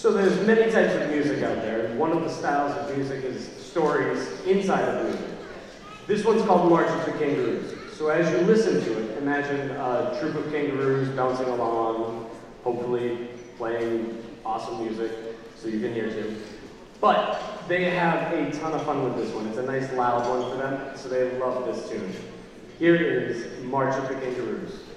So there's many types of music out there, and one of the styles of music is stories inside of music. This one's called March of the Kangaroos. So as you listen to it, imagine a troop of kangaroos bouncing along, hopefully playing awesome music, so you can hear too. But they have a ton of fun with this one. It's a nice loud one for them, so they love this tune. Here is March of the Kangaroos.